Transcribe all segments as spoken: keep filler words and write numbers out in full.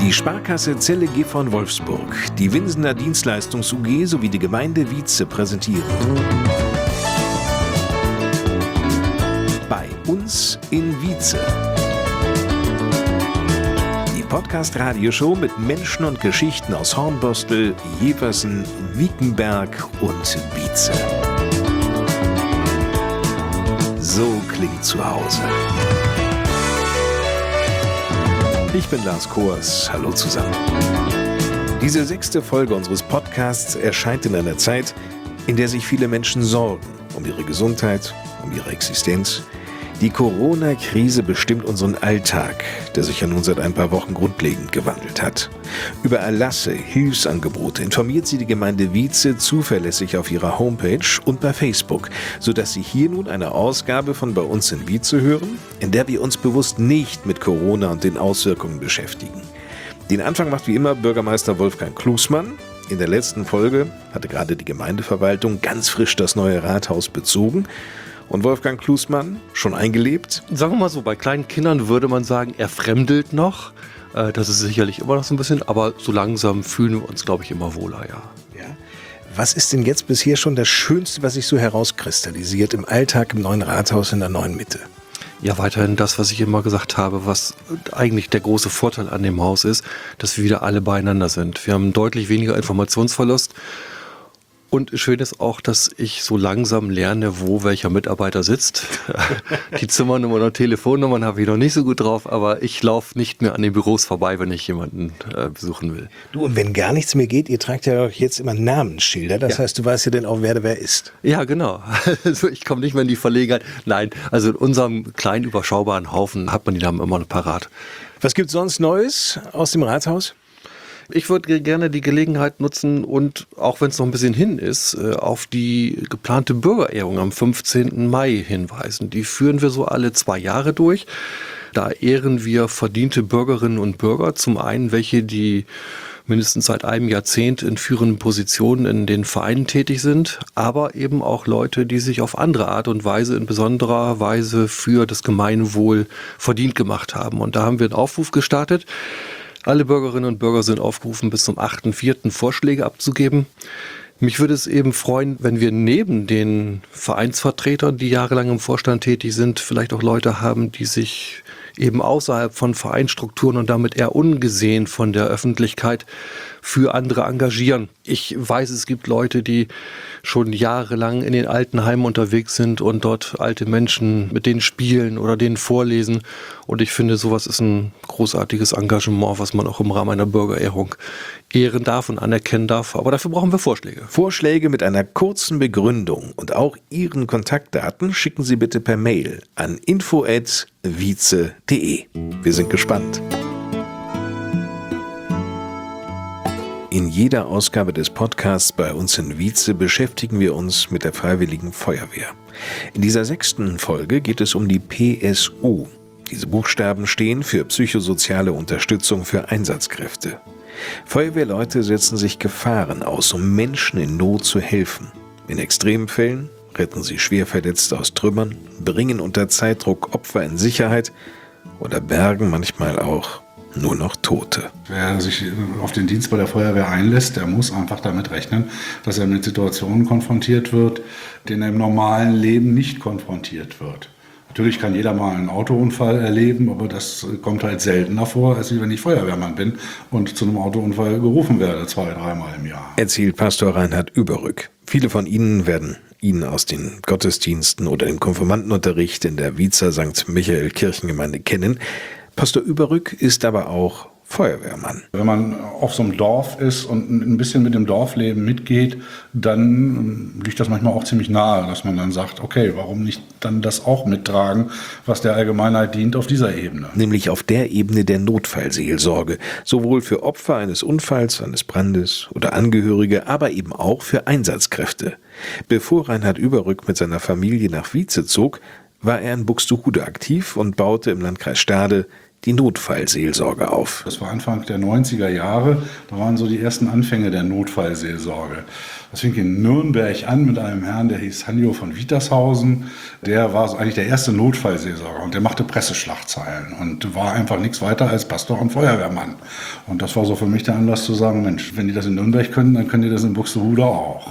Die Sparkasse Zelle G von Wolfsburg, die Winsener Dienstleistungs-U G sowie die Gemeinde Wietze präsentieren. Bei uns in Wietze. Die Podcast-Radioshow mit Menschen und Geschichten aus Hornbostel, Jeversen, Wiekenberg und Wietze. So klingt zu Hause. Ich bin Lars Koers. Hallo zusammen. Diese sechste Folge unseres Podcasts erscheint in einer Zeit, in der sich viele Menschen sorgen um ihre Gesundheit, um ihre Existenz. Die Corona-Krise bestimmt unseren Alltag, der sich ja nun seit ein paar Wochen grundlegend gewandelt hat. Über Erlasse, Hilfsangebote informiert sie die Gemeinde Wietze zuverlässig auf ihrer Homepage und bei Facebook, sodass Sie hier nun eine Ausgabe von Bei uns in Wietze hören, in der wir uns bewusst nicht mit Corona und den Auswirkungen beschäftigen. Den Anfang macht wie immer Bürgermeister Wolfgang Klusmann. In der letzten Folge hatte gerade die Gemeindeverwaltung ganz frisch das neue Rathaus bezogen. Und Wolfgang Klusmann, schon eingelebt? Sagen wir mal so, bei kleinen Kindern würde man sagen, er fremdelt noch. Das ist sicherlich immer noch so ein bisschen, aber so langsam fühlen wir uns, glaube ich, immer wohler, ja. Ja. Was ist denn jetzt bisher schon das Schönste, was sich so herauskristallisiert im Alltag im neuen Rathaus in der neuen Mitte? Ja, weiterhin das, was ich immer gesagt habe, was eigentlich der große Vorteil an dem Haus ist, dass wir wieder alle beieinander sind. Wir haben deutlich weniger Informationsverlust. Und schön ist auch, dass ich so langsam lerne, wo welcher Mitarbeiter sitzt. Die Zimmernummern und Telefonnummern habe ich noch nicht so gut drauf, aber ich laufe nicht mehr an den Büros vorbei, wenn ich jemanden äh, besuchen will. Du, und wenn gar nichts mehr geht, ihr tragt ja jetzt immer Namensschilder, das ja. heißt, du weißt ja dann auch, wer wer ist. Ja, genau. Also ich komme nicht mehr in die Verlegenheit. Nein, also in unserem kleinen, überschaubaren Haufen hat man die Namen immer noch parat. Was gibt's sonst Neues aus dem Rathaus? Ich würde gerne die Gelegenheit nutzen und, auch wenn es noch ein bisschen hin ist, auf die geplante Bürgerehrung am fünfzehnten Mai hinweisen. Die führen wir so alle zwei Jahre durch. Da ehren wir verdiente Bürgerinnen und Bürger. Zum einen welche, die mindestens seit einem Jahrzehnt in führenden Positionen in den Vereinen tätig sind, aber eben auch Leute, die sich auf andere Art und Weise, in besonderer Weise für das Gemeinwohl verdient gemacht haben. Und da haben wir einen Aufruf gestartet. Alle Bürgerinnen und Bürger sind aufgerufen, bis zum achten vierten Vorschläge abzugeben. Mich würde es eben freuen, wenn wir neben den Vereinsvertretern, die jahrelang im Vorstand tätig sind, vielleicht auch Leute haben, die sich eben außerhalb von Vereinsstrukturen und damit eher ungesehen von der Öffentlichkeit für andere engagieren. Ich weiß, es gibt Leute, die schon jahrelang in den Altenheimen unterwegs sind und dort alte Menschen mit denen spielen oder denen vorlesen. Und ich finde, sowas ist ein großartiges Engagement, was man auch im Rahmen einer Bürgerehrung ehren darf und anerkennen darf. Aber dafür brauchen wir Vorschläge. Vorschläge mit einer kurzen Begründung und auch Ihren Kontaktdaten schicken Sie bitte per Mail an info at wietze punkt de. Wir sind gespannt. In jeder Ausgabe des Podcasts Bei uns in Wietze beschäftigen wir uns mit der Freiwilligen Feuerwehr. In dieser sechsten Folge geht es um die P S U. Diese Buchstaben stehen für psychosoziale Unterstützung für Einsatzkräfte. Feuerwehrleute setzen sich Gefahren aus, um Menschen in Not zu helfen. In Extremfällen retten sie Schwerverletzte aus Trümmern, bringen unter Zeitdruck Opfer in Sicherheit oder bergen manchmal auch nur noch Tote. Wer sich auf den Dienst bei der Feuerwehr einlässt, der muss einfach damit rechnen, dass er mit Situationen konfrontiert wird, denen er im normalen Leben nicht konfrontiert wird. Natürlich kann jeder mal einen Autounfall erleben, aber das kommt halt seltener vor, als wenn ich Feuerwehrmann bin und zu einem Autounfall gerufen werde, zwei, dreimal im Jahr. Erzählt Pastor Reinhard Überrück. Viele von Ihnen werden ihn aus den Gottesdiensten oder dem Konfirmandenunterricht in der Wietzer Sankt Michael Kirchengemeinde kennen. Pastor Überrück ist aber auch Feuerwehrmann. Wenn man auf so einem Dorf ist und ein bisschen mit dem Dorfleben mitgeht, dann liegt das manchmal auch ziemlich nahe, dass man dann sagt, okay, warum nicht dann das auch mittragen, was der Allgemeinheit dient auf dieser Ebene. Nämlich auf der Ebene der Notfallseelsorge, sowohl für Opfer eines Unfalls, eines Brandes oder Angehörige, aber eben auch für Einsatzkräfte. Bevor Reinhard Überrück mit seiner Familie nach Wietze zog, war er in Buxtehude aktiv und baute im Landkreis Stade die Notfallseelsorge auf. Das war Anfang der neunziger Jahre, da waren so die ersten Anfänge der Notfallseelsorge. Das fing in Nürnberg an mit einem Herrn, der hieß Hanjo von Wietershausen. Der war so eigentlich der erste Notfallseelsorger und der machte Presseschlagzeilen und war einfach nichts weiter als Pastor und Feuerwehrmann. Und das war so für mich der Anlass zu sagen, Mensch, wenn die das in Nürnberg können, dann können die das in Buxtehude auch.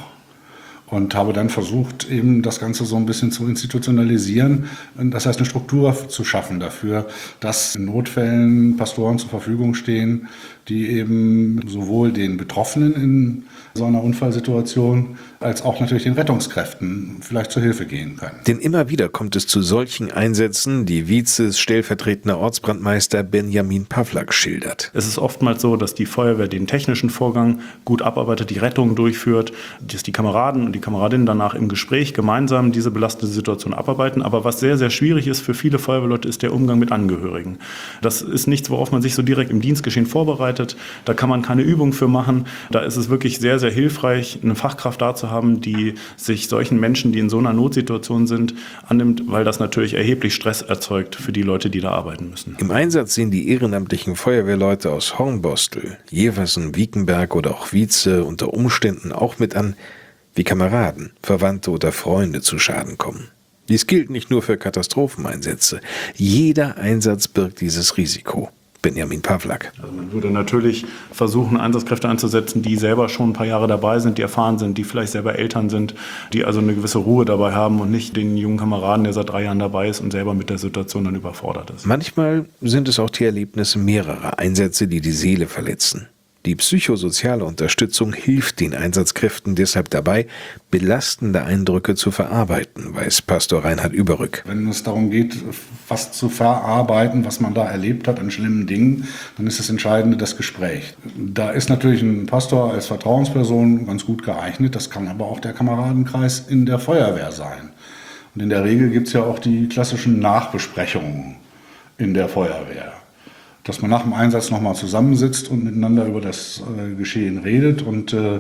Und habe dann versucht, eben das Ganze so ein bisschen zu institutionalisieren. Das heißt, eine Struktur zu schaffen dafür, dass in Notfällen Pastoren zur Verfügung stehen, die eben sowohl den Betroffenen in so einer Unfallsituation als auch natürlich den Rettungskräften vielleicht zur Hilfe gehen können. Denn immer wieder kommt es zu solchen Einsätzen, die Vizes stellvertretender Ortsbrandmeister Benjamin Pawlak schildert. Es ist oftmals so, dass die Feuerwehr den technischen Vorgang gut abarbeitet, die Rettung durchführt, dass die Kameraden und die Kameradinnen danach im Gespräch gemeinsam diese belastende Situation abarbeiten. Aber was sehr, sehr schwierig ist für viele Feuerwehrleute, ist der Umgang mit Angehörigen. Das ist nichts, worauf man sich so direkt im Dienstgeschehen vorbereitet. Da kann man keine Übung für machen. Da ist es wirklich sehr, sehr hilfreich, eine Fachkraft da zu haben, die sich solchen Menschen, die in so einer Notsituation sind, annimmt, weil das natürlich erheblich Stress erzeugt für die Leute, die da arbeiten müssen. Im Einsatz sehen die ehrenamtlichen Feuerwehrleute aus Hornbostel, Jeversen, Wiekenberg oder auch Vize unter Umständen auch mit an, wie Kameraden, Verwandte oder Freunde zu Schaden kommen. Dies gilt nicht nur für Katastropheneinsätze. Jeder Einsatz birgt dieses Risiko. Benjamin Pawlak. Also man würde natürlich versuchen, Einsatzkräfte einzusetzen, die selber schon ein paar Jahre dabei sind, die erfahren sind, die vielleicht selber Eltern sind, die also eine gewisse Ruhe dabei haben und nicht den jungen Kameraden, der seit drei Jahren dabei ist und selber mit der Situation dann überfordert ist. Manchmal sind es auch die Erlebnisse mehrerer Einsätze, die die Seele verletzen. Die psychosoziale Unterstützung hilft den Einsatzkräften deshalb dabei, belastende Eindrücke zu verarbeiten, weiß Pastor Reinhard Überrück. Wenn es darum geht, was zu verarbeiten, was man da erlebt hat an schlimmen Dingen, dann ist das Entscheidende das Gespräch. Da ist natürlich ein Pastor als Vertrauensperson ganz gut geeignet, das kann aber auch der Kameradenkreis in der Feuerwehr sein. Und in der Regel gibt es ja auch die klassischen Nachbesprechungen in der Feuerwehr. Dass man nach dem Einsatz nochmal zusammensitzt und miteinander über das äh, Geschehen redet. Und äh,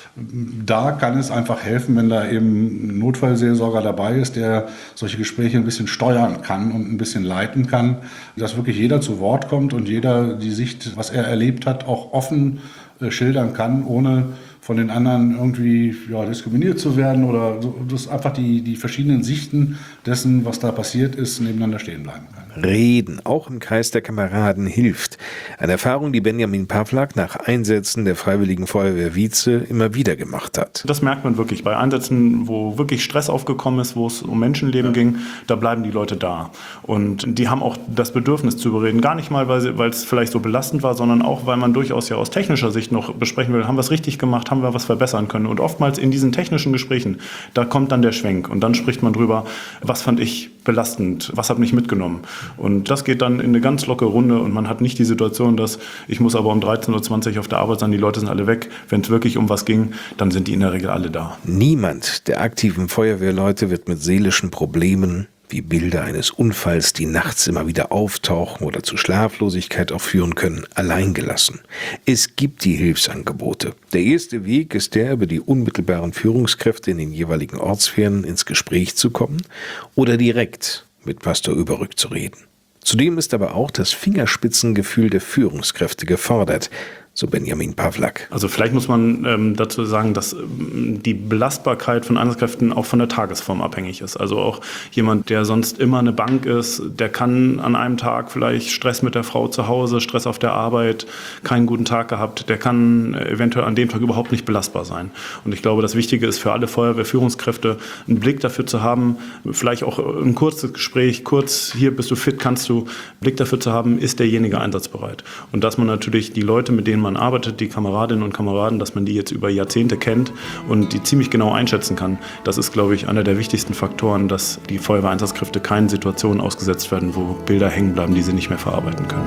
da kann es einfach helfen, wenn da eben ein Notfallseelsorger dabei ist, der solche Gespräche ein bisschen steuern kann und ein bisschen leiten kann, dass wirklich jeder zu Wort kommt und jeder die Sicht, was er erlebt hat, auch offen äh, schildern kann, ohne von den anderen irgendwie ja, diskriminiert zu werden oder so, dass einfach die, die verschiedenen Sichten dessen, was da passiert ist, nebeneinander stehen bleiben kann. Reden, auch im Kreis der Kameraden, hilft. Eine Erfahrung, die Benjamin Pawlak nach Einsätzen der Freiwilligen Feuerwehr Vize immer wieder gemacht hat. Das merkt man wirklich. Bei Einsätzen, wo wirklich Stress aufgekommen ist, wo es um Menschenleben ja. ging, da bleiben die Leute da. Und die haben auch das Bedürfnis zu überreden. Gar nicht mal, weil, weil es vielleicht so belastend war, sondern auch, weil man durchaus ja aus technischer Sicht noch besprechen will, haben wir es richtig gemacht, haben wir was verbessern können. Und oftmals in diesen technischen Gesprächen, da kommt dann der Schwenk. Und dann spricht man drüber, was fand ich belastend, was hat mich mitgenommen. Und das geht dann in eine ganz lockere Runde und man hat nicht die Situation, dass ich muss aber um dreizehn Uhr zwanzig auf der Arbeit sein, die Leute sind alle weg. Wenn es wirklich um was ging, dann sind die in der Regel alle da. Niemand der aktiven Feuerwehrleute wird mit seelischen Problemen wie Bilder eines Unfalls, die nachts immer wieder auftauchen oder zu Schlaflosigkeit auch führen können, allein gelassen. Es gibt die Hilfsangebote. Der erste Weg ist der, über die unmittelbaren Führungskräfte in den jeweiligen Ortssphären ins Gespräch zu kommen oder direkt mit Pastor Überrück zu reden. Zudem ist aber auch das Fingerspitzengefühl der Führungskräfte gefordert, so Benjamin Pawlak. Also vielleicht muss man ähm, dazu sagen, dass ähm, die Belastbarkeit von Einsatzkräften auch von der Tagesform abhängig ist. Also auch jemand, der sonst immer eine Bank ist, der kann an einem Tag vielleicht Stress mit der Frau zu Hause, Stress auf der Arbeit, keinen guten Tag gehabt, der kann äh, eventuell an dem Tag überhaupt nicht belastbar sein. Und ich glaube, das Wichtige ist für alle Feuerwehrführungskräfte, einen Blick dafür zu haben, vielleicht auch ein kurzes Gespräch, kurz, hier bist du fit, kannst du, Blick dafür zu haben, ist derjenige einsatzbereit. Und dass man natürlich die Leute, mit denen man arbeitet, die Kameradinnen und Kameraden, dass man die jetzt über Jahrzehnte kennt und die ziemlich genau einschätzen kann. Das ist, glaube ich, einer der wichtigsten Faktoren, dass die Feuerwehreinsatzkräfte keinen Situationen ausgesetzt werden, wo Bilder hängen bleiben, die sie nicht mehr verarbeiten können.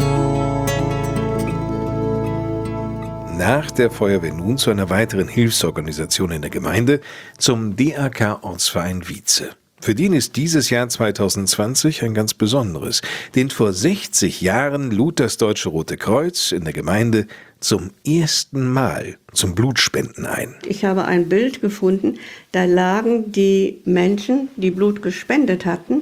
Nach der Feuerwehr nun zu einer weiteren Hilfsorganisation in der Gemeinde, zum D A K-Ortsverein Vize. Für den ist dieses Jahr zweitausendzwanzig ein ganz besonderes, denn vor sechzig Jahren lud das Deutsche Rote Kreuz in der Gemeinde zum ersten Mal zum Blutspenden ein. Ich habe ein Bild gefunden, da lagen die Menschen, die Blut gespendet hatten,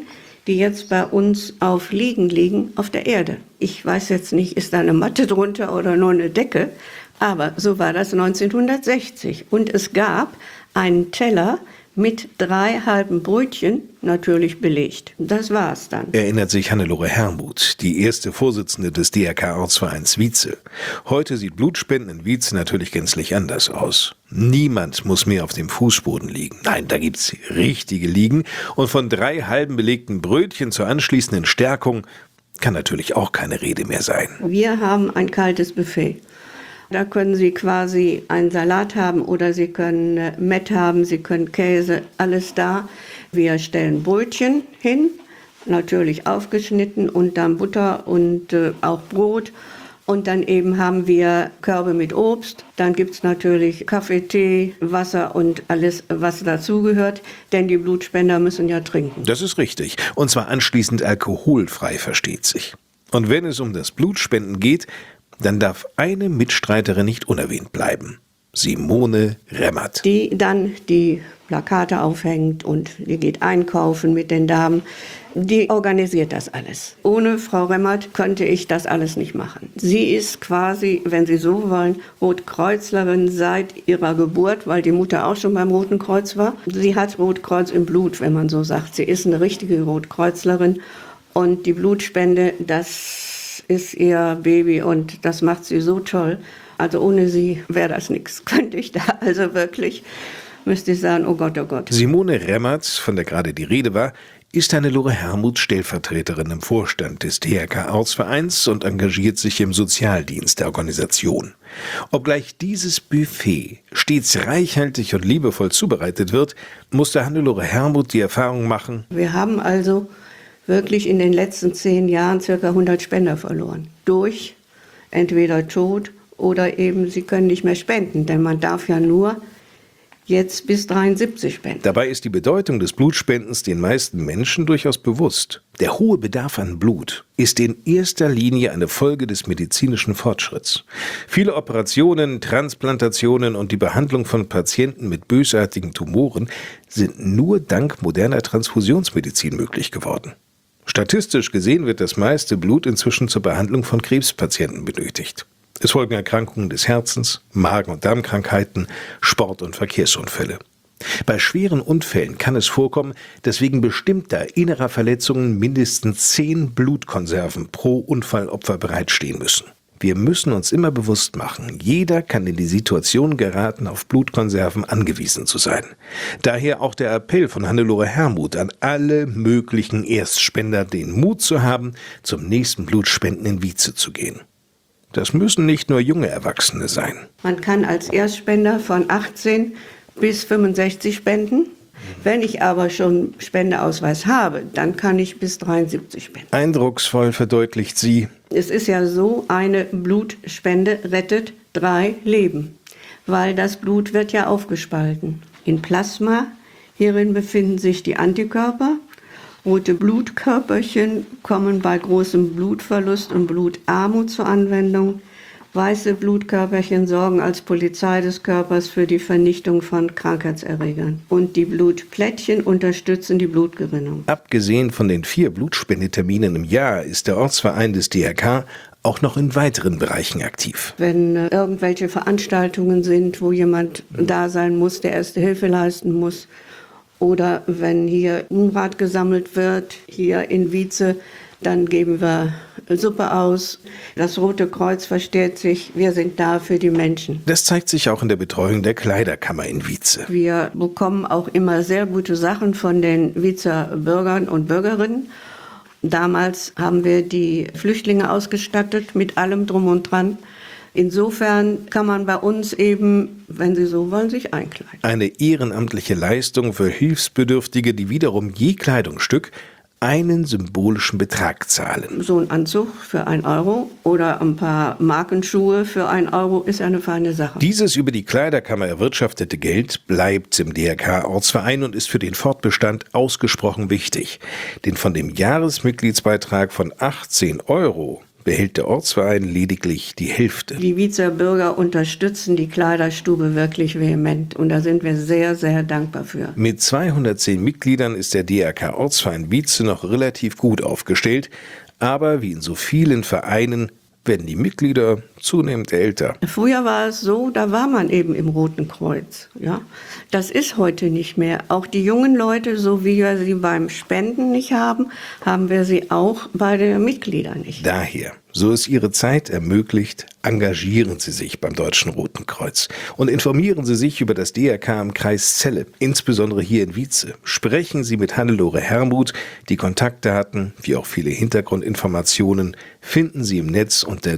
die jetzt bei uns auf Liegen liegen auf der Erde. Ich weiß jetzt nicht, ist da eine Matte drunter oder nur eine Decke, aber so war das neunzehnhundertsechzig. Und es gab einen Teller mit drei halben Brötchen, natürlich belegt. Das war's dann. Erinnert sich Hannelore Herrmuth, die erste Vorsitzende des D R K-Ortsvereins Wietze. Heute sieht Blutspenden in Wietze natürlich gänzlich anders aus. Niemand muss mehr auf dem Fußboden liegen. Nein, da gibt's richtige Liegen. Und von drei halben belegten Brötchen zur anschließenden Stärkung kann natürlich auch keine Rede mehr sein. Wir haben ein kaltes Buffet. Da können Sie quasi einen Salat haben oder Sie können äh, Mett haben, Sie können Käse, alles da. Wir stellen Brötchen hin, natürlich aufgeschnitten und dann Butter und äh, auch Brot. Und dann eben haben wir Körbe mit Obst. Dann gibt es natürlich Kaffee, Tee, Wasser und alles, was dazugehört. Denn die Blutspender müssen ja trinken. Das ist richtig. Und zwar anschließend alkoholfrei, versteht sich. Und wenn es um das Blutspenden geht, dann darf eine Mitstreiterin nicht unerwähnt bleiben. Simone Remmert. Die dann die Plakate aufhängt und die geht einkaufen mit den Damen. Die organisiert das alles. Ohne Frau Remmert könnte ich das alles nicht machen. Sie ist quasi, wenn Sie so wollen, Rotkreuzlerin seit ihrer Geburt, weil die Mutter auch schon beim Roten Kreuz war. Sie hat Rotkreuz im Blut, wenn man so sagt. Sie ist eine richtige Rotkreuzlerin. Und die Blutspende, das ist ihr Baby und das macht sie so toll. Also ohne sie wäre das nichts. Könnte ich da also wirklich, müsste ich sagen, oh Gott, oh Gott. Simone Remmert, von der gerade die Rede war, ist Hannelore Herrmuth Stellvertreterin im Vorstand des D R K-Ortsvereins und engagiert sich im Sozialdienst der Organisation. Obgleich dieses Buffet stets reichhaltig und liebevoll zubereitet wird, musste Hannelore Herrmuth die Erfahrung machen: Wir haben also wirklich in den letzten zehn Jahren circa hundert Spender verloren. Durch entweder Tod oder eben sie können nicht mehr spenden, denn man darf ja nur jetzt bis dreiundsiebzig spenden. Dabei ist die Bedeutung des Blutspendens den meisten Menschen durchaus bewusst. Der hohe Bedarf an Blut ist in erster Linie eine Folge des medizinischen Fortschritts. Viele Operationen, Transplantationen und die Behandlung von Patienten mit bösartigen Tumoren sind nur dank moderner Transfusionsmedizin möglich geworden. Statistisch gesehen wird das meiste Blut inzwischen zur Behandlung von Krebspatienten benötigt. Es folgen Erkrankungen des Herzens, Magen- und Darmkrankheiten, Sport- und Verkehrsunfälle. Bei schweren Unfällen kann es vorkommen, dass wegen bestimmter innerer Verletzungen mindestens zehn Blutkonserven pro Unfallopfer bereitstehen müssen. Wir müssen uns immer bewusst machen, jeder kann in die Situation geraten, auf Blutkonserven angewiesen zu sein. Daher auch der Appell von Hannelore Herrmuth an alle möglichen Erstspender, den Mut zu haben, zum nächsten Blutspenden in Wietze zu gehen. Das müssen nicht nur junge Erwachsene sein. Man kann als Erstspender von achtzehn bis fünfundsechzig spenden. Wenn ich aber schon Spendeausweis habe, dann kann ich bis dreiundsiebzig spenden. Eindrucksvoll verdeutlicht sie: Es ist ja so, eine Blutspende rettet drei Leben, weil das Blut wird ja aufgespalten in Plasma. Hierin befinden sich die Antikörper. Rote Blutkörperchen kommen bei großem Blutverlust und Blutarmut zur Anwendung. Weiße Blutkörperchen sorgen als Polizei des Körpers für die Vernichtung von Krankheitserregern. Und die Blutplättchen unterstützen die Blutgerinnung. Abgesehen von den vier Blutspendeterminen im Jahr ist der Ortsverein des D R K auch noch in weiteren Bereichen aktiv. Wenn äh, irgendwelche Veranstaltungen sind, wo jemand da sein muss, der Erste Hilfe leisten muss, oder wenn hier Unrat gesammelt wird, hier in Wietze, dann geben wir Suppe aus. Das Rote Kreuz versteht sich, wir sind da für die Menschen. Das zeigt sich auch in der Betreuung der Kleiderkammer in Wietze. Wir bekommen auch immer sehr gute Sachen von den Wietzer Bürgern und Bürgerinnen. Damals haben wir die Flüchtlinge ausgestattet mit allem drum und dran. Insofern kann man bei uns eben, wenn Sie so wollen, sich einkleiden. Eine ehrenamtliche Leistung für Hilfsbedürftige, die wiederum je Kleidungsstück einen symbolischen Betrag zahlen. So ein Anzug für ein Euro oder ein paar Markenschuhe für ein Euro ist eine feine Sache. Dieses über die Kleiderkammer erwirtschaftete Geld bleibt im D R K-Ortsverein und ist für den Fortbestand ausgesprochen wichtig. Denn von dem Jahresmitgliedsbeitrag von achtzehn Euro behält der Ortsverein lediglich die Hälfte. Die Vietzer Bürger unterstützen die Kleiderstube wirklich vehement und da sind wir sehr, sehr dankbar für. Mit zweihundertzehn Mitgliedern ist der D R K Ortsverein Vietze noch relativ gut aufgestellt, aber wie in so vielen Vereinen werden die Mitglieder zunehmend älter. Früher war es so, da war man eben im Roten Kreuz. Ja? Das ist heute nicht mehr. Auch die jungen Leute, so wie wir sie beim Spenden nicht haben, haben wir sie auch bei den Mitgliedern nicht. Daher, so es Ihre Zeit ermöglicht, engagieren Sie sich beim Deutschen Roten Kreuz und informieren Sie sich über das D R K im Kreis Celle, insbesondere hier in Vietze. Sprechen Sie mit Hannelore Hermuth. Die Kontaktdaten, wie auch viele Hintergrundinformationen, finden Sie im Netz unter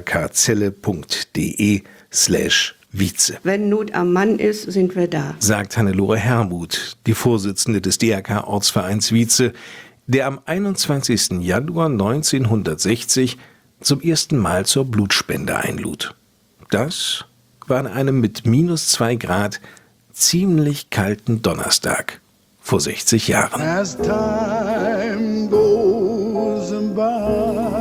drkzelle.de slash Vietze. Wenn Not am Mann ist, sind wir da. Sagt Hannelore Hermuth, die Vorsitzende des D R K Ortsvereins Vietze, der am einundzwanzigsten Januar neunzehnhundertsechzig zum ersten Mal zur Blutspende einlud. Das war an einem mit minus zwei Grad ziemlich kalten Donnerstag vor sechzig Jahren. As time goes by.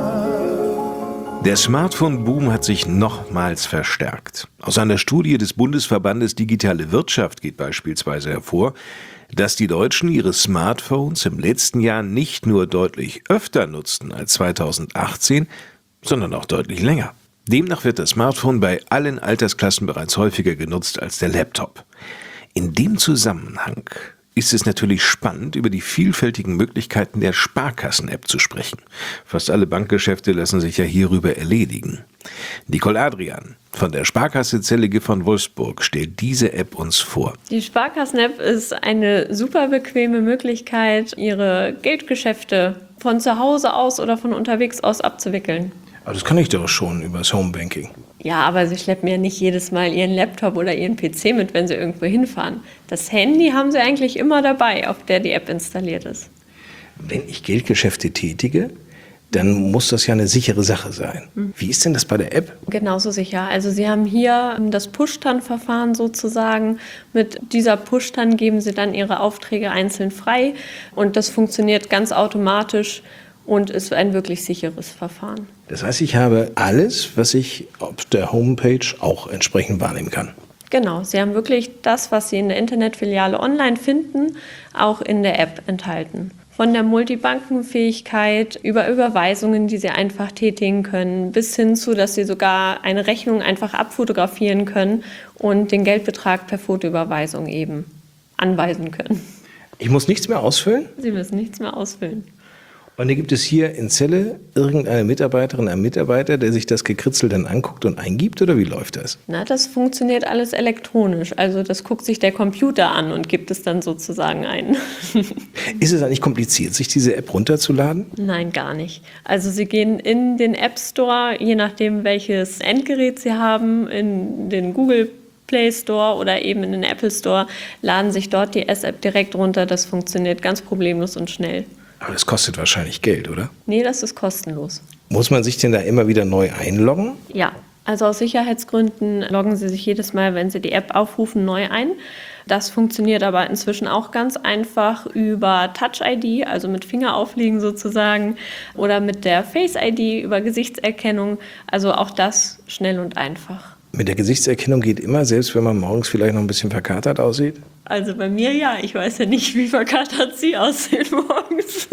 Der Smartphone-Boom hat sich nochmals verstärkt. Aus einer Studie des Bundesverbandes Digitale Wirtschaft geht beispielsweise hervor, dass die Deutschen ihre Smartphones im letzten Jahr nicht nur deutlich öfter nutzten als zweitausendachtzehn, sondern auch deutlich länger. Demnach wird das Smartphone bei allen Altersklassen bereits häufiger genutzt als der Laptop. In dem Zusammenhang ist es natürlich spannend, über die vielfältigen Möglichkeiten der Sparkassen-App zu sprechen. Fast alle Bankgeschäfte lassen sich ja hierüber erledigen. Nicole Adrian von der Sparkasse Zelle von Wolfsburg stellt diese App uns vor. Die Sparkassen-App ist eine super bequeme Möglichkeit, Ihre Geldgeschäfte von zu Hause aus oder von unterwegs aus abzuwickeln. Aber das kann ich doch schon über das Homebanking. Ja, aber Sie schleppen ja nicht jedes Mal Ihren Laptop oder Ihren P C mit, wenn Sie irgendwo hinfahren. Das Handy haben Sie eigentlich immer dabei, auf der die App installiert ist. Wenn ich Geldgeschäfte tätige, dann muss das ja eine sichere Sache sein. Mhm. Wie ist denn das bei der App? Genauso sicher. Also Sie haben hier das Push-Tan-Verfahren sozusagen. Mit dieser Push-Tan geben Sie dann Ihre Aufträge einzeln frei und das funktioniert ganz automatisch und ist ein wirklich sicheres Verfahren. Das heißt, ich habe alles, was ich auf der Homepage auch entsprechend wahrnehmen kann. Genau, Sie haben wirklich das, was Sie in der Internetfiliale online finden, auch in der App enthalten. Von der Multibankenfähigkeit über Überweisungen, die Sie einfach tätigen können, bis hin zu, dass Sie sogar eine Rechnung einfach abfotografieren können und den Geldbetrag per Fotoüberweisung eben anweisen können. Ich muss nichts mehr ausfüllen? Sie müssen nichts mehr ausfüllen. Und da gibt es hier in Celle irgendeine Mitarbeiterin, einen Mitarbeiter, der sich das Gekritzel dann anguckt und eingibt, oder wie läuft das? Na, das funktioniert alles elektronisch. Also das guckt sich der Computer an und gibt es dann sozusagen ein. Ist es eigentlich kompliziert, sich diese App runterzuladen? Nein, gar nicht. Also Sie gehen in den App Store, je nachdem welches Endgerät Sie haben, in den Google Play Store oder eben in den Apple Store, laden sich dort die S-App direkt runter. Das funktioniert ganz problemlos und schnell. Aber das kostet wahrscheinlich Geld, oder? Nee, das ist kostenlos. Muss man sich denn da immer wieder neu einloggen? Ja, also aus Sicherheitsgründen loggen Sie sich jedes Mal, wenn Sie die App aufrufen, neu ein. Das funktioniert aber inzwischen auch ganz einfach über Touch-I D, also mit Fingerauflegen sozusagen, oder mit der Face-I D über Gesichtserkennung. Also auch das schnell und einfach. Mit der Gesichtserkennung geht immer, selbst wenn man morgens vielleicht noch ein bisschen verkatert aussieht? Also bei mir ja. Ich weiß ja nicht, wie verkatert Sie aussehen morgens.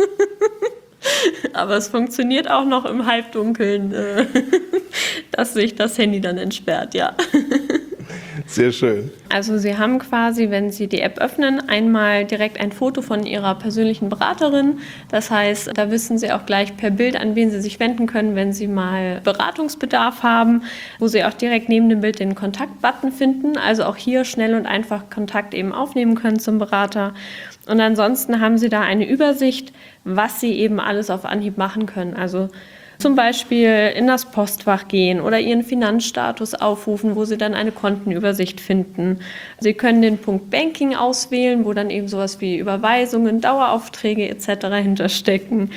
Aber es funktioniert auch noch im Halbdunkeln, dass sich das Handy dann entsperrt, ja. Sehr schön. Also Sie haben quasi, wenn Sie die App öffnen, einmal direkt ein Foto von Ihrer persönlichen Beraterin. Das heißt, da wissen Sie auch gleich per Bild, an wen Sie sich wenden können, wenn Sie mal Beratungsbedarf haben, wo Sie auch direkt neben dem Bild den Kontaktbutton finden. Also auch hier schnell und einfach Kontakt eben aufnehmen können zum Berater. Und ansonsten haben Sie da eine Übersicht, was Sie eben alles auf Anhieb machen können. Also zum Beispiel in das Postfach gehen oder Ihren Finanzstatus aufrufen, wo Sie dann eine Kontenübersicht finden. Sie können den Punkt Banking auswählen, wo dann eben sowas wie Überweisungen, Daueraufträge et cetera hinterstecken.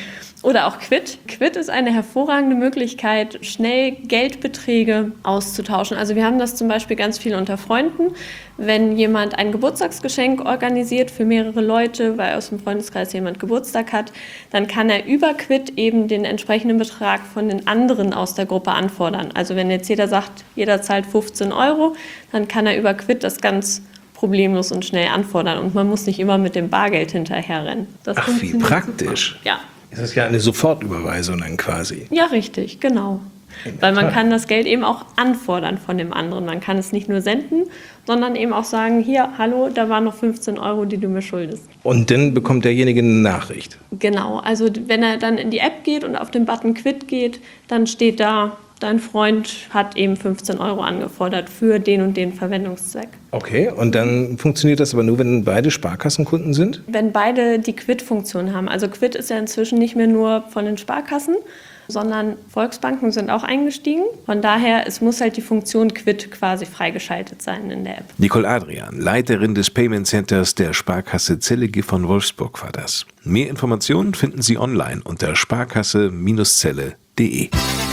Oder auch Quid. Quid ist eine hervorragende Möglichkeit, schnell Geldbeträge auszutauschen. Also wir haben das zum Beispiel ganz viel unter Freunden. Wenn jemand ein Geburtstagsgeschenk organisiert für mehrere Leute, weil aus dem Freundeskreis jemand Geburtstag hat, dann kann er über Quid eben den entsprechenden Betrag von den anderen aus der Gruppe anfordern. Also wenn jetzt jeder sagt, jeder zahlt fünfzehn Euro, dann kann er über Quid das ganz problemlos und schnell anfordern. Und man muss nicht immer mit dem Bargeld hinterherrennen. Das Ach, wie praktisch. Super. Ja. Das ist ja eine Sofortüberweisung dann quasi. Ja, richtig, genau. Weil man kann das Geld eben auch anfordern von dem anderen. Man kann es nicht nur senden, sondern eben auch sagen, hier, hallo, da waren noch fünfzehn Euro, die du mir schuldest. Und dann bekommt derjenige eine Nachricht. Genau, also wenn er dann in die App geht und auf den Button Quid geht, dann steht da, dein Freund hat eben fünfzehn Euro angefordert für den und den Verwendungszweck. Okay, und dann funktioniert das aber nur, wenn beide Sparkassenkunden sind? Wenn beide die Quid-Funktion haben. Also Quid ist ja inzwischen nicht mehr nur von den Sparkassen, sondern Volksbanken sind auch eingestiegen. Von daher, es muss halt die Funktion Quid quasi freigeschaltet sein in der App. Nicole Adrian, Leiterin des Payment Centers der Sparkasse Zelle-G von Wolfsburg war das. Mehr Informationen finden Sie online unter sparkasse Zelle punkt de.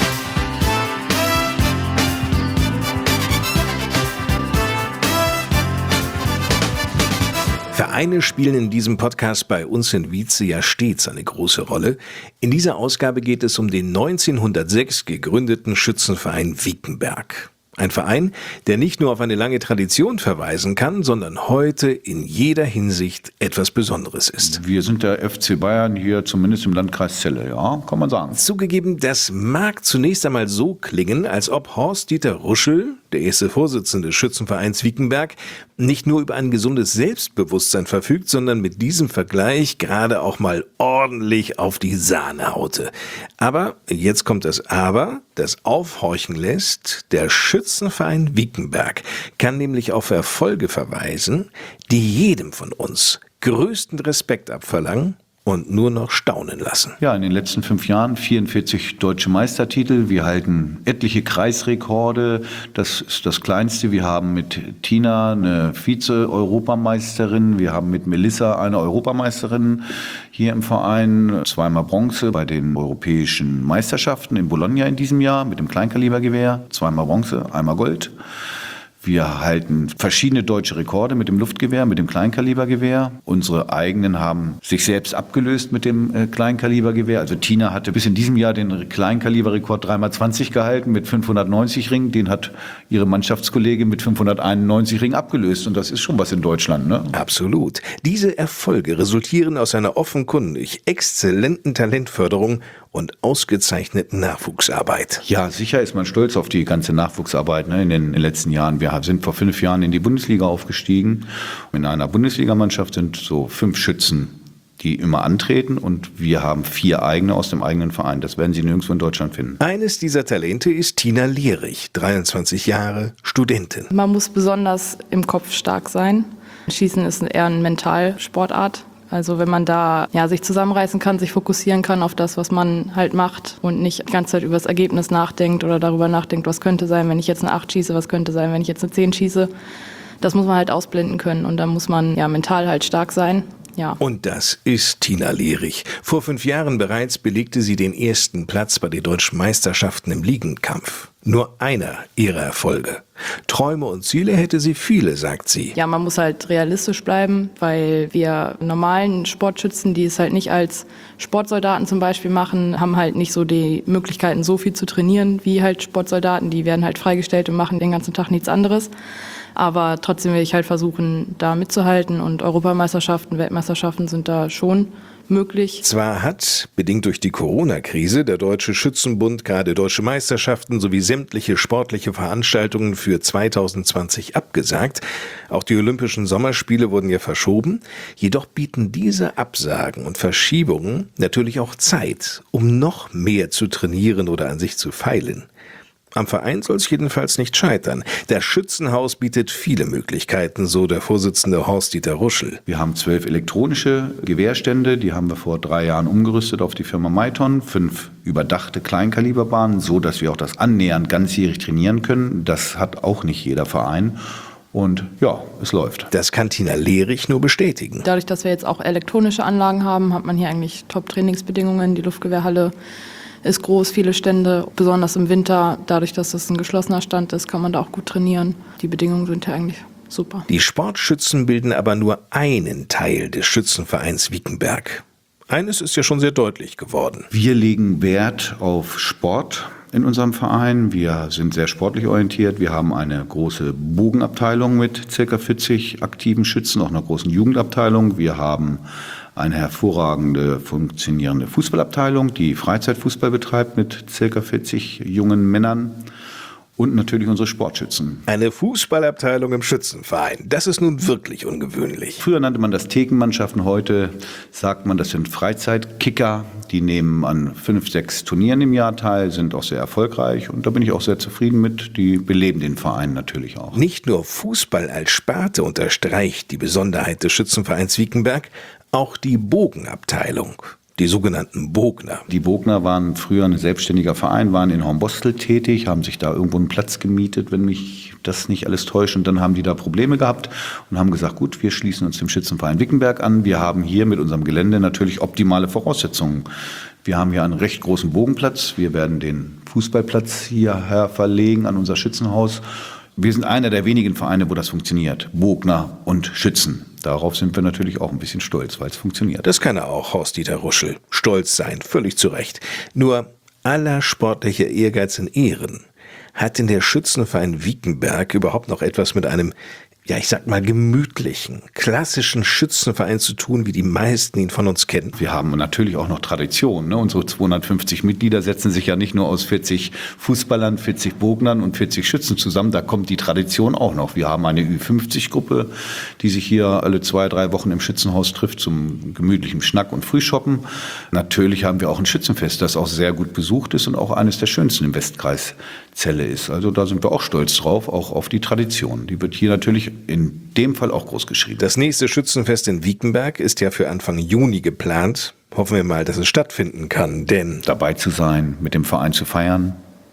Vereine spielen in diesem Podcast bei uns in Wietze ja stets eine große Rolle. In dieser Ausgabe geht es um den neunzehnhundertsechs gegründeten Schützenverein Wiekenberg. Ein Verein, der nicht nur auf eine lange Tradition verweisen kann, sondern heute in jeder Hinsicht etwas Besonderes ist. Wir sind der F C Bayern hier zumindest im Landkreis Celle, ja, kann man sagen. Zugegeben, das mag zunächst einmal so klingen, als ob Horst-Dieter Ruschel, der erste Vorsitzende des Schützenvereins Wiekenberg, nicht nur über ein gesundes Selbstbewusstsein verfügt, sondern mit diesem Vergleich gerade auch mal ordentlich auf die Sahne haute. Aber, jetzt kommt das Aber, das aufhorchen lässt, der Schützenverein Wiekenberg kann nämlich auf Erfolge verweisen, die jedem von uns größten Respekt abverlangen und nur noch staunen lassen. Ja, in den letzten fünf Jahren vierundvierzig deutsche Meistertitel. Wir halten etliche Kreisrekorde. Das ist das Kleinste. Wir haben mit Tina eine Vize-Europameisterin. Wir haben mit Melissa eine Europameisterin hier im Verein. Zweimal Bronze bei den europäischen Meisterschaften in Bologna in diesem Jahr mit dem Kleinkalibergewehr. Zweimal Bronze, einmal Gold. Wir halten verschiedene deutsche Rekorde mit dem Luftgewehr, mit dem Kleinkalibergewehr. Unsere eigenen haben sich selbst abgelöst mit dem äh, Kleinkalibergewehr. Also Tina hatte bis in diesem Jahr den Kleinkaliberrekord drei mal zwanzig gehalten mit fünfhundertneunzig Ringen. Den hat ihre Mannschaftskollegin mit fünfhunderteinundneunzig Ringen abgelöst. Und das ist schon was in Deutschland, ne? Absolut. Diese Erfolge resultieren aus einer offenkundig exzellenten Talentförderung und ausgezeichneten Nachwuchsarbeit. Ja, sicher ist man stolz auf die ganze Nachwuchsarbeit, ne, in den, in den letzten Jahren. Wir sind vor fünf Jahren in die Bundesliga aufgestiegen. In einer Bundesligamannschaft sind so fünf Schützen, die immer antreten, und wir haben vier eigene aus dem eigenen Verein. Das werden Sie nirgendwo in Deutschland finden. Eines dieser Talente ist Tina Lierich, dreiundzwanzig Jahre, Studentin. Man muss besonders im Kopf stark sein. Schießen ist eher eine Mentalsportart. Also wenn man da ja, sich zusammenreißen kann, sich fokussieren kann auf das, was man halt macht und nicht die ganze Zeit über das Ergebnis nachdenkt oder darüber nachdenkt, was könnte sein, wenn ich jetzt eine acht schieße, was könnte sein, wenn ich jetzt eine zehn schieße. Das muss man halt ausblenden können und da muss man ja mental halt stark sein. Ja. Und das ist Tina Lierich. Vor fünf Jahren bereits belegte sie den ersten Platz bei den deutschen Meisterschaften im Liegenkampf. Nur einer ihrer Erfolge. Träume und Ziele hätte sie viele, sagt sie. Ja, man muss halt realistisch bleiben, weil wir normalen Sportschützen, die es halt nicht als Sportsoldaten zum Beispiel machen, haben halt nicht so die Möglichkeiten, so viel zu trainieren wie halt Sportsoldaten. Die werden halt freigestellt und machen den ganzen Tag nichts anderes. Aber trotzdem will ich halt versuchen, da mitzuhalten, und Europameisterschaften, Weltmeisterschaften sind da schon möglich. Zwar hat, bedingt durch die Corona-Krise, der Deutsche Schützenbund gerade deutsche Meisterschaften sowie sämtliche sportliche Veranstaltungen für zweitausendzwanzig abgesagt. Auch die Olympischen Sommerspiele wurden ja verschoben. Jedoch bieten diese Absagen und Verschiebungen natürlich auch Zeit, um noch mehr zu trainieren oder an sich zu feilen. Am Verein soll es jedenfalls nicht scheitern. Das Schützenhaus bietet viele Möglichkeiten, so der Vorsitzende Horst-Dieter Ruschel. Wir haben zwölf elektronische Gewehrstände, die haben wir vor drei Jahren umgerüstet auf die Firma Maiton. Fünf überdachte Kleinkaliberbahnen, so dass wir auch das annähernd ganzjährig trainieren können. Das hat auch nicht jeder Verein. Und ja, es läuft. Das kann Tina Lehrich nur bestätigen. Dadurch, dass wir jetzt auch elektronische Anlagen haben, hat man hier eigentlich Top-Trainingsbedingungen. Die Luftgewehrhalle ist groß, viele Stände, besonders im Winter. Dadurch, dass das ein geschlossener Stand ist, kann man da auch gut trainieren. Die Bedingungen sind ja eigentlich super. Die Sportschützen bilden aber nur einen Teil des Schützenvereins Wiekenberg. Eines ist ja schon sehr deutlich geworden. Wir legen Wert auf Sport in unserem Verein. Wir sind sehr sportlich orientiert. Wir haben eine große Bogenabteilung mit ca. vierzig aktiven Schützen, auch einer großen Jugendabteilung. Wir haben eine hervorragende funktionierende Fußballabteilung, die Freizeitfußball betreibt mit ca. vierzig jungen Männern. Und natürlich unsere Sportschützen. Eine Fußballabteilung im Schützenverein, das ist nun wirklich ungewöhnlich. Früher nannte man das Thekenmannschaften, heute sagt man, das sind Freizeitkicker. Die nehmen an fünf, sechs Turnieren im Jahr teil, sind auch sehr erfolgreich und da bin ich auch sehr zufrieden mit. Die beleben den Verein natürlich auch. Nicht nur Fußball als Sparte unterstreicht die Besonderheit des Schützenvereins Wiekenberg, auch die Bogenabteilung. Die sogenannten Bogner. Die Bogner waren früher ein selbstständiger Verein, waren in Hornbostel tätig, haben sich da irgendwo einen Platz gemietet, wenn mich das nicht alles täuscht. Und dann haben die da Probleme gehabt und haben gesagt, gut, wir schließen uns dem Schützenverein Wickenberg an. Wir haben hier mit unserem Gelände natürlich optimale Voraussetzungen. Wir haben hier einen recht großen Bogenplatz. Wir werden den Fußballplatz hierher verlegen an unser Schützenhaus. Wir sind einer der wenigen Vereine, wo das funktioniert. Bogner und Schützen. Darauf sind wir natürlich auch ein bisschen stolz, weil es funktioniert. Das kann er auch, Horst-Dieter Ruschel. Stolz sein, völlig zu Recht. Nur aller sportlicher Ehrgeiz in Ehren. Hat denn der Schützenverein Wiekenberg überhaupt noch etwas mit einem, ja ich sag mal, gemütlichen, klassischen Schützenverein zu tun, wie die meisten ihn von uns kennen? Wir haben natürlich auch noch Tradition. Ne? Unsere zweihundertfünfzig Mitglieder setzen sich ja nicht nur aus vierzig Fußballern, vierzig Bognern und vierzig Schützen zusammen. Da kommt die Tradition auch noch. Wir haben eine Ü fünfzig Gruppe, die sich hier alle zwei, drei Wochen im Schützenhaus trifft zum gemütlichen Schnack und Frühshoppen. Natürlich haben wir auch ein Schützenfest, das auch sehr gut besucht ist und auch eines der schönsten im Westkreis Celle ist. Also da sind wir auch stolz drauf, auch auf die Tradition. Die wird hier natürlich in dem Fall auch groß geschrieben. Das nächste Schützenfest in Wiekenberg ist ja für Anfang Juni geplant. Hoffen wir mal, dass es stattfinden kann, denn dabei zu sein, mit dem Verein zu feiern,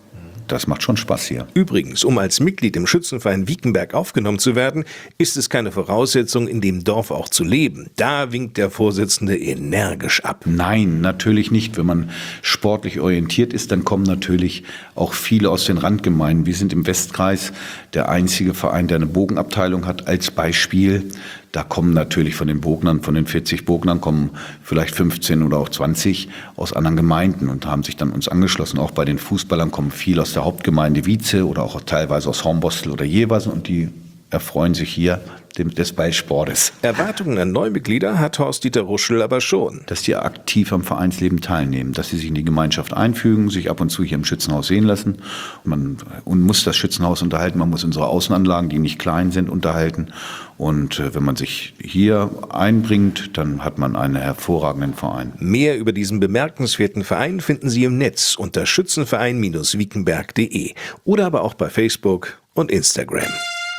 das macht schon Spaß hier. Übrigens, um als Mitglied im Schützenverein Wiekenberg aufgenommen zu werden, ist es keine Voraussetzung, in dem Dorf auch zu leben. Da winkt der Vorsitzende energisch ab. Nein, natürlich nicht. Wenn man sportlich orientiert ist, dann kommen natürlich auch viele aus den Randgemeinden. Wir sind im Westkreis der einzige Verein, der eine Bogenabteilung hat, als Beispiel. Da kommen natürlich von den Bognern, von den vierzig Bognern kommen vielleicht fünfzehn oder auch zwanzig aus anderen Gemeinden und haben sich dann uns angeschlossen. Auch bei den Fußballern kommen viele aus der Hauptgemeinde Wietze oder auch teilweise aus Hornbostel oder Jeweisen und die erfreuen sich hier des Ballsportes. Erwartungen an Neumitglieder hat Horst-Dieter Ruschel aber schon. Dass die aktiv am Vereinsleben teilnehmen, dass sie sich in die Gemeinschaft einfügen, sich ab und zu hier im Schützenhaus sehen lassen. Man muss das Schützenhaus unterhalten, man muss unsere Außenanlagen, die nicht klein sind, unterhalten. Und wenn man sich hier einbringt, dann hat man einen hervorragenden Verein. Mehr über diesen bemerkenswerten Verein finden Sie im Netz unter schützenverein Bindestrich wiekenberg punkt de oder aber auch bei Facebook und Instagram.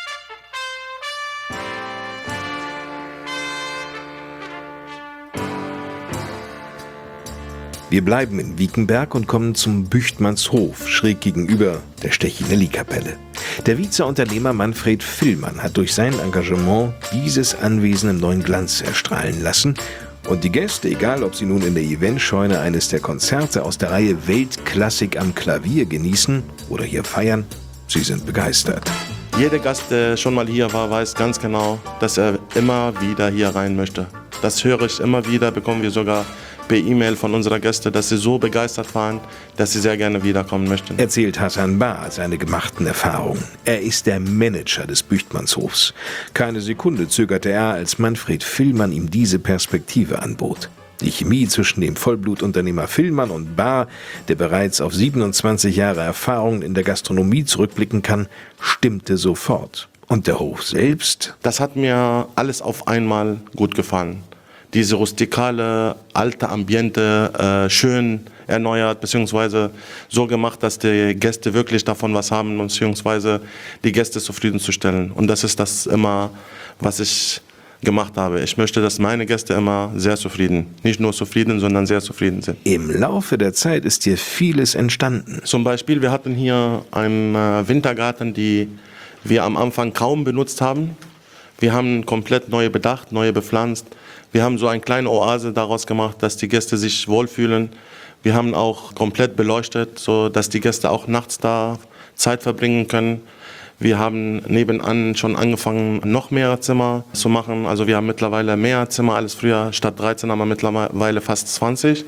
Wir bleiben in Wiekenberg und kommen zum Büchtmannshof, schräg gegenüber der Stechinelli-Kapelle. Der Wiezer Unternehmer Manfred Villmann hat durch sein Engagement dieses Anwesen im neuen Glanz erstrahlen lassen. Und die Gäste, egal ob sie nun in der Eventscheune eines der Konzerte aus der Reihe Weltklassik am Klavier genießen oder hier feiern, sie sind begeistert. Jeder Gast, der schon mal hier war, weiß ganz genau, dass er immer wieder hier rein möchte. Das höre ich immer wieder, bekommen wir sogar per E-Mail von unserer Gäste, dass sie so begeistert waren, dass sie sehr gerne wiederkommen möchten. Erzählt Hassan Bar seine gemachten Erfahrungen. Er ist der Manager des Büchtmannshofs. Keine Sekunde zögerte er, als Manfred Villmann ihm diese Perspektive anbot. Die Chemie zwischen dem Vollblutunternehmer Villmann und Bar, der bereits auf siebenundzwanzig Jahre Erfahrung in der Gastronomie zurückblicken kann, stimmte sofort. Und der Hof selbst? Das hat mir alles auf einmal gut gefallen. Diese rustikale, alte Ambiente äh, schön erneuert, beziehungsweise so gemacht, dass die Gäste wirklich davon was haben, beziehungsweise die Gäste zufriedenzustellen. Und das ist das immer, was ich gemacht habe. Ich möchte, dass meine Gäste immer sehr zufrieden, nicht nur zufrieden, sondern sehr zufrieden sind. Im Laufe der Zeit ist hier vieles entstanden. Zum Beispiel, wir hatten hier einen äh, Wintergarten, die wir am Anfang kaum benutzt haben. Wir haben komplett neu bedacht, neu bepflanzt. Wir haben so eine kleine Oase daraus gemacht, dass die Gäste sich wohlfühlen. Wir haben auch komplett beleuchtet, sodass die Gäste auch nachts da Zeit verbringen können. Wir haben nebenan schon angefangen, noch mehr Zimmer zu machen. Also wir haben mittlerweile mehr Zimmer als früher. Statt dreizehn haben wir mittlerweile fast zwanzig.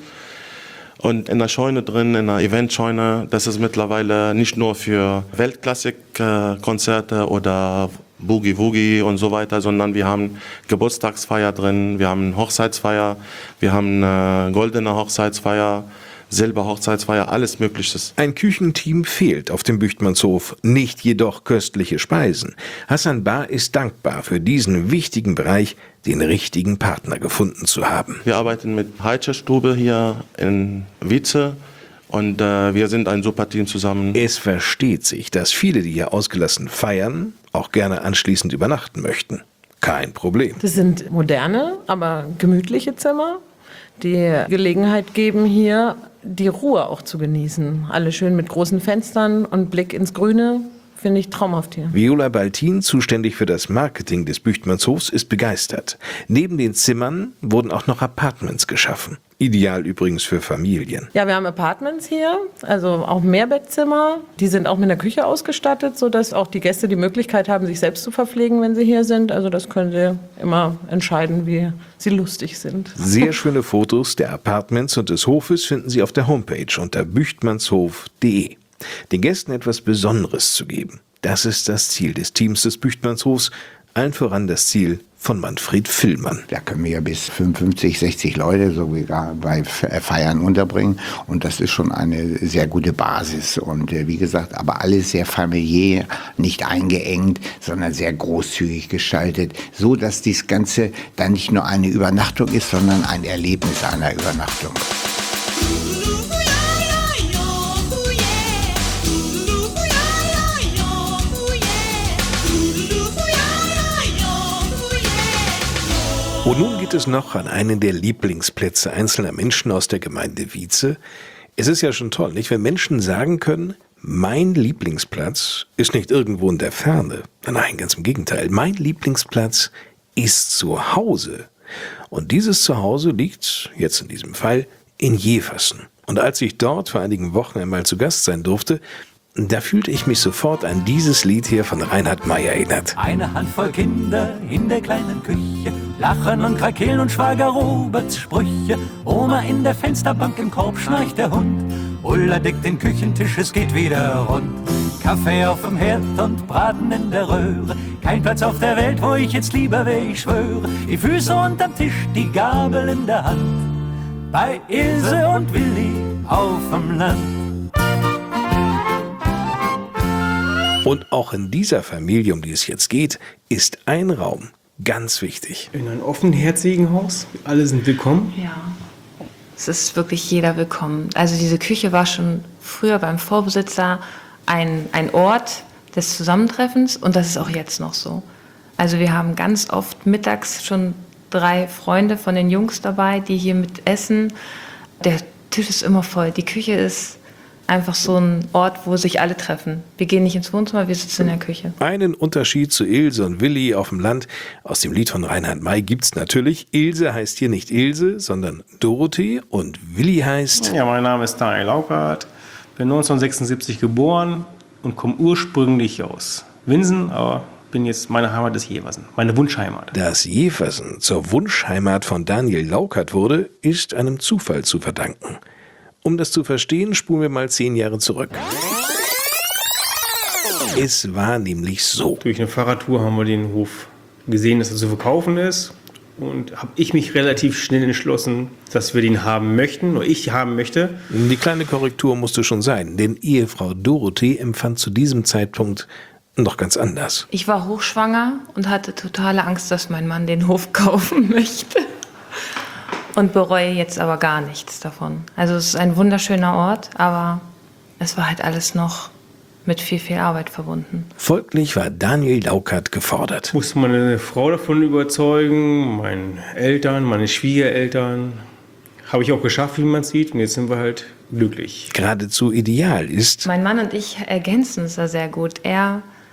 Und in der Scheune drin, in der Eventscheune, das ist mittlerweile nicht nur für Weltklassik-Konzerte oder Boogie Woogie und so weiter, sondern wir haben Geburtstagsfeier drin, wir haben Hochzeitsfeier, wir haben eine goldene Hochzeitsfeier, Silberhochzeitsfeier, alles Mögliche. Ein Küchenteam fehlt auf dem Büchtmannshof, nicht jedoch köstliche Speisen. Hassan Bar ist dankbar für diesen wichtigen Bereich, den richtigen Partner gefunden zu haben. Wir arbeiten mit Heizerstube hier in Wietze und äh, wir sind ein super Team zusammen. Es versteht sich, dass viele, die hier ausgelassen feiern, auch gerne anschließend übernachten möchten. Kein Problem. Das sind moderne, aber gemütliche Zimmer, die Gelegenheit geben, hier die Ruhe auch zu genießen. Alle schön mit großen Fenstern und Blick ins Grüne. Finde ich traumhaft hier. Viola Baltin, zuständig für das Marketing des Büchtmannshofs, ist begeistert. Neben den Zimmern wurden auch noch Apartments geschaffen. Ideal übrigens für Familien. Ja, wir haben Apartments hier, also auch Mehrbettzimmer. Die sind auch mit einer Küche ausgestattet, sodass auch die Gäste die Möglichkeit haben, sich selbst zu verpflegen, wenn sie hier sind. Also das können sie immer entscheiden, wie sie lustig sind. Sehr schöne Fotos der Apartments und des Hofes finden Sie auf der Homepage unter büchtmannshof punkt de. Den Gästen etwas Besonderes zu geben, das ist das Ziel des Teams des Büchtmannshofs, allen voran das Ziel von Manfred Villmann. Da können wir bis fünfundfünfzig, sechzig Leute so wie bei Feiern unterbringen und das ist schon eine sehr gute Basis und wie gesagt, aber alles sehr familiär, nicht eingeengt, sondern sehr großzügig gestaltet, so dass dies Ganze dann nicht nur eine Übernachtung ist, sondern ein Erlebnis einer Übernachtung. Und nun geht es noch an einen der Lieblingsplätze einzelner Menschen aus der Gemeinde Wietze. Es ist ja schon toll, nicht? Wenn Menschen sagen können, mein Lieblingsplatz ist nicht irgendwo in der Ferne. Nein, ganz im Gegenteil. Mein Lieblingsplatz ist zu Hause. Und dieses Zuhause liegt, jetzt in diesem Fall, in Jeversen. Und als ich dort vor einigen Wochen einmal zu Gast sein durfte, da fühlte ich mich sofort an dieses Lied hier von Reinhard Mey erinnert. Eine Handvoll Kinder in der kleinen Küche, lachen und krakeelen und Schwager Roberts Sprüche. Oma in der Fensterbank, im Korb schnarcht der Hund. Ulla deckt den Küchentisch, es geht wieder rund. Kaffee auf dem Herd und Braten in der Röhre. Kein Platz auf der Welt, wo ich jetzt lieber wär, ich schwöre. Die Füße unterm Tisch, die Gabel in der Hand. Bei Ilse und Willi auf dem Land. Und auch in dieser Familie, um die es jetzt geht, ist ein Raum ganz wichtig. In einem offenherzigen Haus, alle sind willkommen. Ja, es ist wirklich jeder willkommen. Also diese Küche war schon früher beim Vorbesitzer ein, ein Ort des Zusammentreffens und das ist auch jetzt noch so. Also wir haben ganz oft mittags schon drei Freunde von den Jungs dabei, die hier mit essen. Der Tisch ist immer voll, die Küche ist einfach so ein Ort, wo sich alle treffen. Wir gehen nicht ins Wohnzimmer, wir sitzen in der Küche. Einen Unterschied zu Ilse und Willi auf dem Land aus dem Lied von Reinhard Mey gibt's natürlich. Ilse heißt hier nicht Ilse, sondern Dorothee und Willi heißt... Ja, mein Name ist Daniel Laukert, bin neunzehnhundertsechsundsiebzig geboren und komme ursprünglich aus Winsen, aber bin jetzt, meine Heimat ist Jeversen, meine Wunschheimat. Dass Jeversen zur Wunschheimat von Daniel Laukert wurde, ist einem Zufall zu verdanken. Um das zu verstehen, spulen wir mal zehn Jahre zurück. Es war nämlich so. Durch eine Fahrradtour haben wir den Hof gesehen, dass er zu verkaufen ist. Und habe ich mich relativ schnell entschlossen, dass wir den haben möchten, oder ich haben möchte. Die kleine Korrektur musste schon sein, denn Ehefrau Dorothee empfand zu diesem Zeitpunkt noch ganz anders. Ich war hochschwanger und hatte totale Angst, dass mein Mann den Hof kaufen möchte. Und bereue jetzt aber gar nichts davon. Also es ist ein wunderschöner Ort, aber es war halt alles noch mit viel, viel Arbeit verbunden. Folglich war Daniel Laukert gefordert. Musste meine Frau davon überzeugen, meine Eltern, meine Schwiegereltern. Habe ich auch geschafft, wie man sieht. Und jetzt sind wir halt glücklich. Geradezu ideal ist... Mein Mann und ich ergänzen es da sehr gut. Er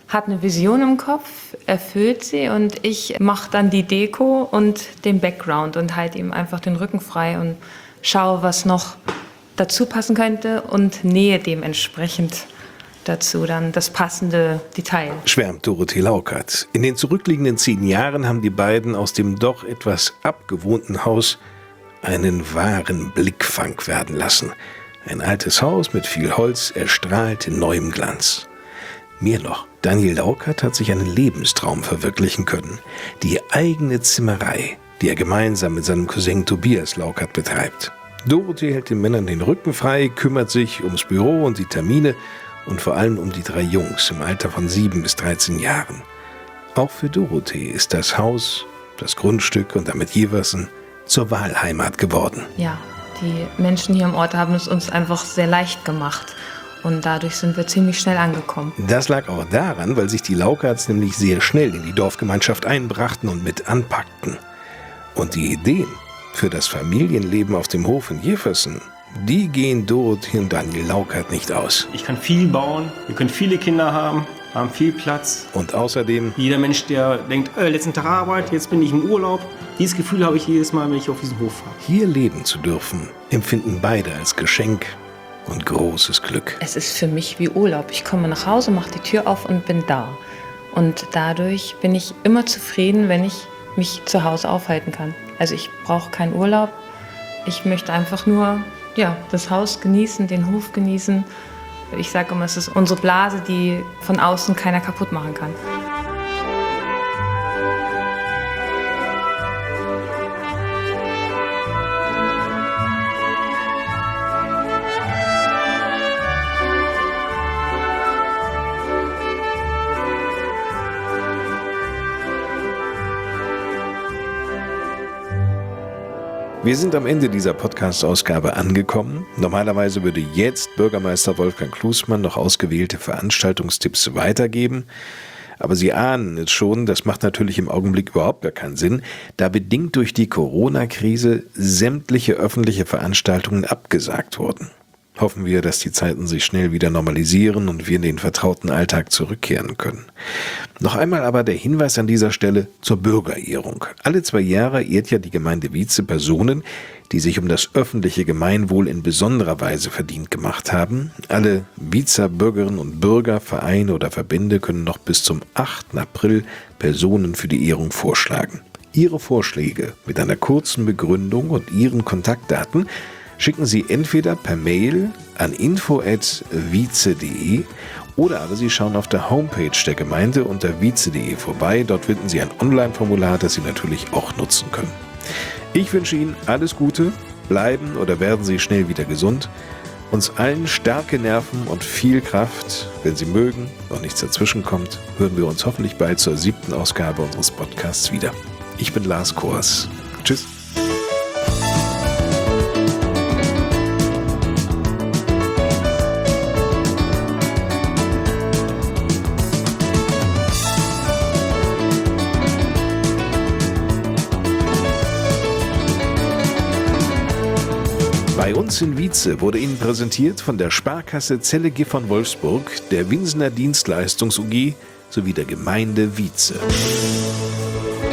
hat eine Vision im Kopf, erfüllt sie und ich mache dann die Deko und den Background und halte ihm einfach den Rücken frei und schaue, was noch dazu passen könnte und nähe dementsprechend dazu dann das passende Detail. Schwärmt Dorothee Laukert. In den zurückliegenden zehn Jahren haben die beiden aus dem doch etwas abgewohnten Haus einen wahren Blickfang werden lassen. Ein altes Haus mit viel Holz erstrahlt in neuem Glanz. Mehr noch, Daniel Laukert hat sich einen Lebenstraum verwirklichen können. Die eigene Zimmerei, die er gemeinsam mit seinem Cousin Tobias Laukert betreibt. Dorothee hält den Männern den Rücken frei, kümmert sich ums Büro und die Termine und vor allem um die drei Jungs im Alter von sieben bis dreizehn Jahren. Auch für Dorothee ist das Haus, das Grundstück und damit Jeversen zur Wahlheimat geworden. Ja, die Menschen hier im Ort haben es uns einfach sehr leicht gemacht. Und dadurch sind wir ziemlich schnell angekommen. Das lag auch daran, weil sich die Laukerts nämlich sehr schnell in die Dorfgemeinschaft einbrachten und mit anpackten. Und die Ideen für das Familienleben auf dem Hof in Jeversen, die gehen Dorothee und Daniel Laukert nicht aus. Ich kann viel bauen, wir können viele Kinder haben, haben viel Platz. Und außerdem, jeder Mensch, der denkt, äh, letzten Tag Arbeit, jetzt bin ich im Urlaub, dieses Gefühl habe ich jedes Mal, wenn ich auf diesen Hof fahre. Hier leben zu dürfen, empfinden beide als Geschenk und großes Glück. Es ist für mich wie Urlaub. Ich komme nach Hause, mache die Tür auf und bin da. Und dadurch bin ich immer zufrieden, wenn ich mich zu Hause aufhalten kann. Also ich brauche keinen Urlaub. Ich möchte einfach nur ja, das Haus genießen, den Hof genießen. Ich sage immer, es ist unsere Blase, die von außen keiner kaputt machen kann. Wir sind am Ende dieser Podcast-Ausgabe angekommen. Normalerweise würde jetzt Bürgermeister Wolfgang Klusmann noch ausgewählte Veranstaltungstipps weitergeben. Aber Sie ahnen es schon, das macht natürlich im Augenblick überhaupt gar keinen Sinn, da bedingt durch die Corona-Krise sämtliche öffentliche Veranstaltungen abgesagt wurden. Hoffen wir, dass die Zeiten sich schnell wieder normalisieren und wir in den vertrauten Alltag zurückkehren können. Noch einmal aber der Hinweis an dieser Stelle zur Bürgerehrung. Alle zwei Jahre ehrt ja die Gemeinde Wietze Personen, die sich um das öffentliche Gemeinwohl in besonderer Weise verdient gemacht haben. Alle Wietzer Bürgerinnen und Bürger, Vereine oder Verbände können noch bis zum achten April Personen für die Ehrung vorschlagen. Ihre Vorschläge mit einer kurzen Begründung und Ihren Kontaktdaten schicken Sie entweder per Mail an info at wietze punkt de oder aber Sie schauen auf der Homepage der Gemeinde unter wietze punkt de vorbei. Dort finden Sie ein Online-Formular, das Sie natürlich auch nutzen können. Ich wünsche Ihnen alles Gute, bleiben oder werden Sie schnell wieder gesund. Uns allen starke Nerven und viel Kraft. Wenn Sie mögen und nichts dazwischen kommt, hören wir uns hoffentlich bald zur siebten Ausgabe unseres Podcasts wieder. Ich bin Lars Kors. Tschüss. Bei uns in Wietze wurde Ihnen präsentiert von der Sparkasse Zelle Gifhorn Wolfsburg, der Winsener Dienstleistungs-U G sowie der Gemeinde Wietze.